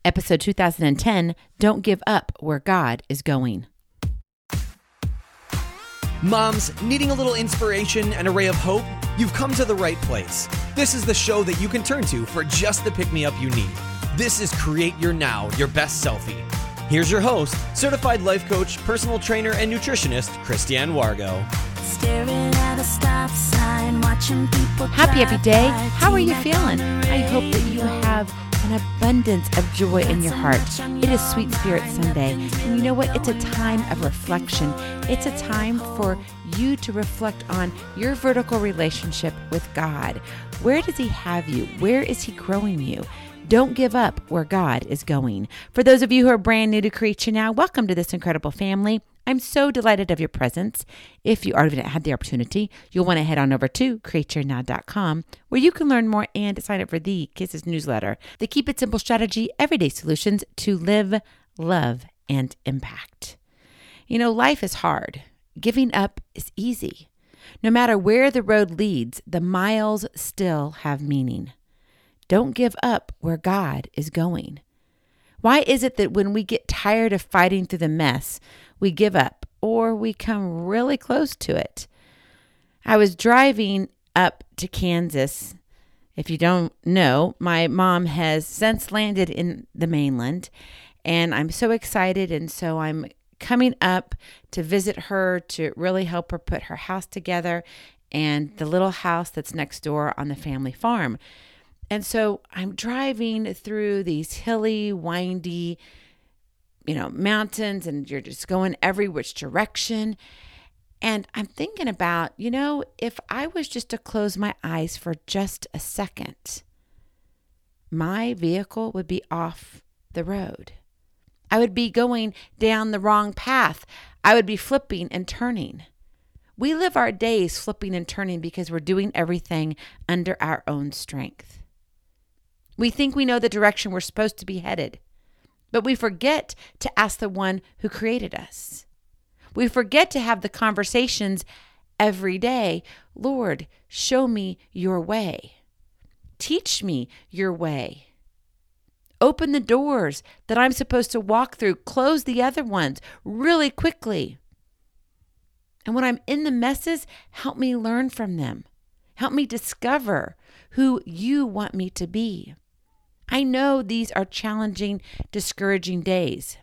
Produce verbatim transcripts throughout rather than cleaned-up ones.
Episode two thousand ten, Don't Give Up Where God is Going. Moms, needing a little inspiration and a ray of hope? You've come to the right place. This is the show that you can turn to for just the pick-me-up you need. This is Create Your Now, Your Best Selfie. Here's your host, certified life coach, personal trainer, and nutritionist, Christiane Wargo. Staring at a stop sign, watching people Happy every day. drive by, How are you like feeling? on the I hope that you have an abundance of joy in your heart. It is Sweet Spirit Sunday. And you know what? It's a time of reflection. It's a time for you to reflect on your vertical relationship with God. Where does He have you? Where is He growing you? Don't give up where God is going. For those of you who are brand new to Create Your Now, welcome to this incredible family. I'm so delighted of your presence. If you already had the opportunity, you'll want to head on over to create your now dot com, where you can learn more and sign up for the Kisses newsletter, the Keep It Simple strategy, everyday solutions to live, love, and impact. You know, life is hard. Giving up is easy. No matter where the road leads, the miles still have meaning. Don't give up where God is going. Why is it that when we get tired of fighting through the mess, we give up or we come really close to it? I was driving up to Kansas. If you don't know, my mom has since landed in the mainland, and I'm so excited. And so I'm coming up to visit her to really help her put her house together and the little house that's next door on the family farm. And so I'm driving through these hilly, windy, you know, mountains, and you're just going every which direction. And I'm thinking about, you know, if I was just to close my eyes for just a second, my vehicle would be off the road. I would be going down the wrong path. I would be flipping and turning. We live our days flipping and turning because we're doing everything under our own strength. We think we know the direction we're supposed to be headed, but we forget to ask the one who created us. We forget to have the conversations every day. Lord, show me your way. Teach me your way. Open the doors that I'm supposed to walk through. Close the other ones really quickly. And when I'm in the messes, help me learn from them. Help me discover who you want me to be. I know these are challenging, discouraging days,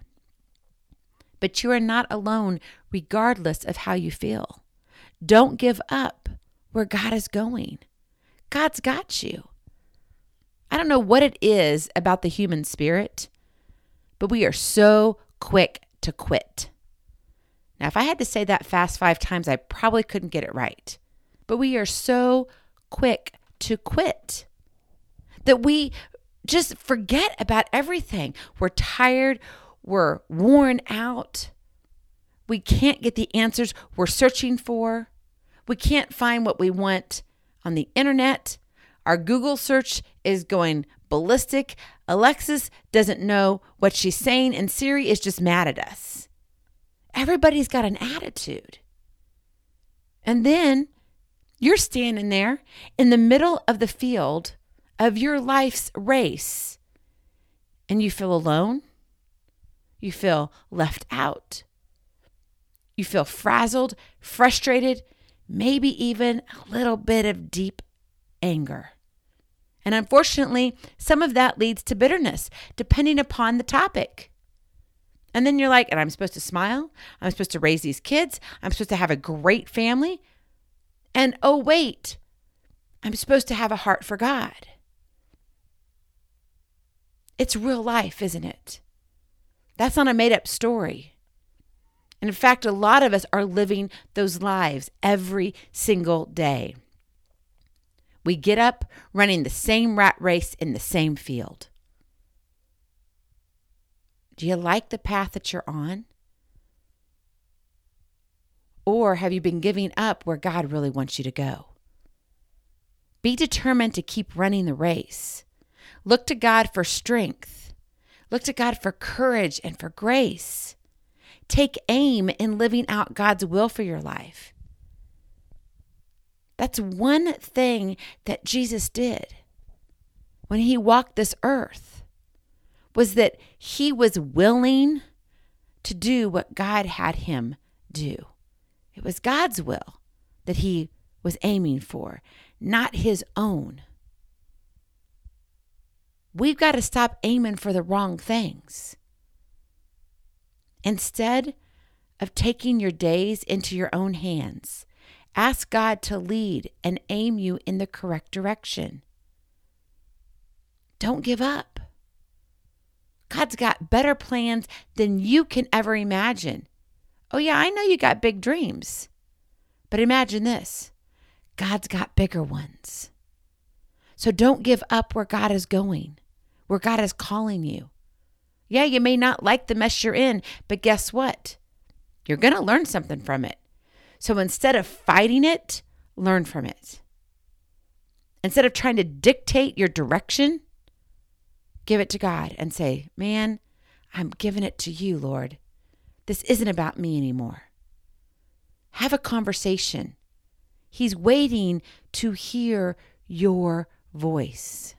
but you are not alone regardless of how you feel. Don't give up where God is going. God's got you. I don't know what it is about the human spirit, but we are so quick to quit. Now, if I had to say that fast five times, I probably couldn't get it right. But we are so quick to quit that we just forget about everything. We're tired. We're worn out. We can't get the answers we're searching for. We can't find what we want on the internet. Our Google search is going ballistic. Alexis doesn't know what she's saying, and Siri is just mad at us. Everybody's got an attitude. And then you're standing there in the middle of the field of your life's race, and you feel alone. You feel left out. You feel frazzled, frustrated, maybe even a little bit of deep anger. And unfortunately, some of that leads to bitterness, depending upon the topic. And then you're like, and I'm supposed to smile. I'm supposed to raise these kids. I'm supposed to have a great family. And oh, wait, I'm supposed to have a heart for God. It's real life, isn't it? That's not a made-up story. And in fact, a lot of us are living those lives every single day. We get up running the same rat race in the same field. Do you like the path that you're on? Or have you been giving up where God really wants you to go? Be determined to keep running the race. Look to God for strength. Look to God for courage and for grace. Take aim in living out God's will for your life. That's one thing that Jesus did when he walked this earth. was that he was willing to do what God had him do. It was God's will that he was aiming for, not his own. We've got to stop aiming for the wrong things. Instead of taking your days into your own hands, ask God to lead and aim you in the correct direction. Don't give up. God's got better plans than you can ever imagine. Oh yeah, I know you got big dreams, but imagine this. God's got bigger ones. So don't give up where God is going, where God is calling you. Yeah, you may not like the mess you're in, but guess what? You're going to learn something from it. So instead of fighting it, learn from it. Instead of trying to dictate your direction, give it to God and say, man, I'm giving it to you, Lord. This isn't about me anymore. Have a conversation. He's waiting to hear your voice.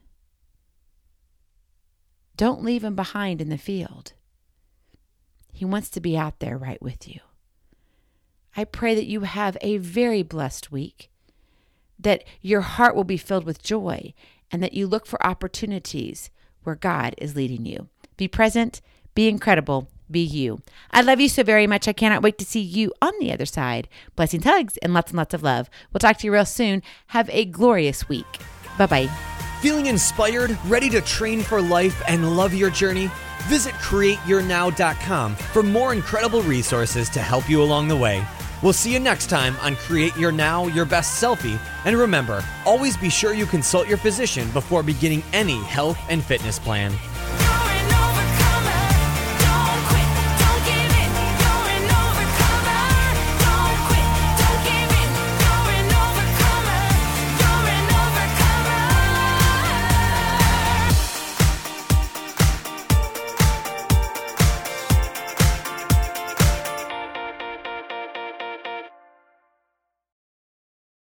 Don't leave him behind in the field. He wants to be out there right with you. I pray that you have a very blessed week, that your heart will be filled with joy, and that you look for opportunities where God is leading you. Be present, be incredible, be you. I love you so very much. I cannot wait to see you on the other side. Blessings, hugs, and lots and lots of love. We'll talk to you real soon. Have a glorious week. Bye-bye. Feeling inspired, ready to train for life and love your journey? Visit create your now dot com for more incredible resources to help you along the way. We'll see you next time on Create Your Now, Your Best Selfie. And remember, always be sure you consult your physician before beginning any health and fitness plan.